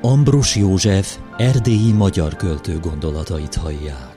Ambrus József erdélyi magyar költő gondolatait hallják.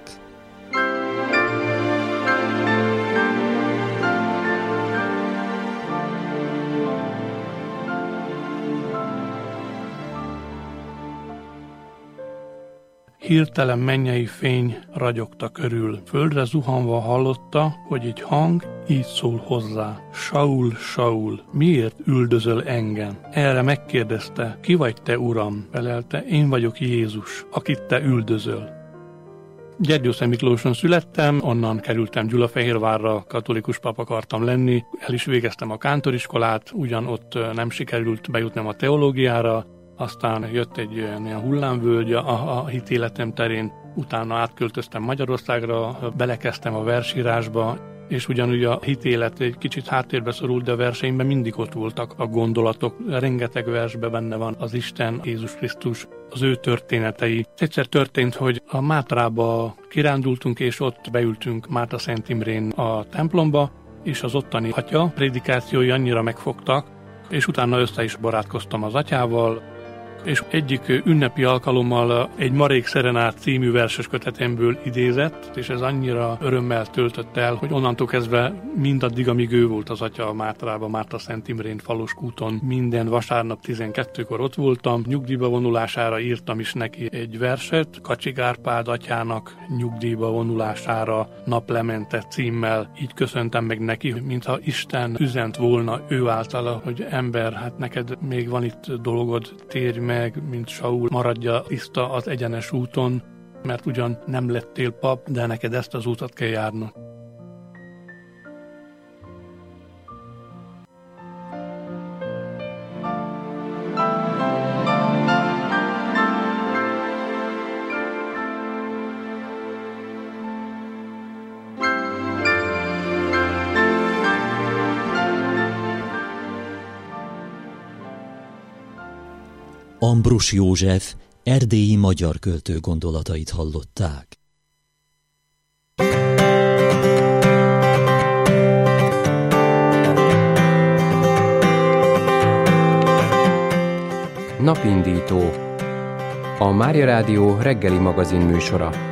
Hirtelen mennyei fény ragyogta körül. Földre zuhanva hallotta, hogy egy hang így szól hozzá. Saul, Saul, miért üldözöl engem? Erre megkérdezte, ki vagy te, uram? Felelte, én vagyok Jézus, akit te üldözöl. Gyergyószent Miklóson születtem, onnan kerültem Gyulafehérvárra, katolikus pap akartam lenni, el is végeztem a kántoriskolát, ugyan ott nem sikerült bejutnom a teológiára, aztán jött egy ilyen hullámvölgy a hitéletem terén, utána átköltöztem Magyarországra, belekezdtem a versírásba, és ugyanúgy a hitélet egy kicsit háttérbe szorult, de a verseimben mindig ott voltak a gondolatok. Rengeteg versben benne van az Isten, Jézus Krisztus, az ő történetei. Egyszer történt, hogy a Mátrába kirándultunk, és ott beültünk Mátra Szent Imrén a templomba, és az ottani atya prédikációi annyira megfogtak, és utána össze is barátkoztam az atyával, és egyik ünnepi alkalommal egy Marék Szerenát című verses kötetemből idézett, és ez annyira örömmel töltött el, hogy onnantól kezdve mindaddig, amíg ő volt az atya a Mátrában, Mátra Szent Imrén Faloskúton, minden vasárnap 12-kor ott voltam, nyugdíjba vonulására írtam is neki egy verset, Kacsik Árpád atyának nyugdíjba vonulására naplemente címmel, így köszöntem meg neki, mintha Isten üzent volna ő általa, hogy ember, hát neked még van itt dolgod, térj meg, mint Saul, maradja tiszta az egyenes úton, mert ugyan nem lettél pap, de neked ezt az útat kell járnod. Ambrus József erdélyi magyar költő gondolatait hallották. Napindító. A Mária Rádió reggeli magazin műsora.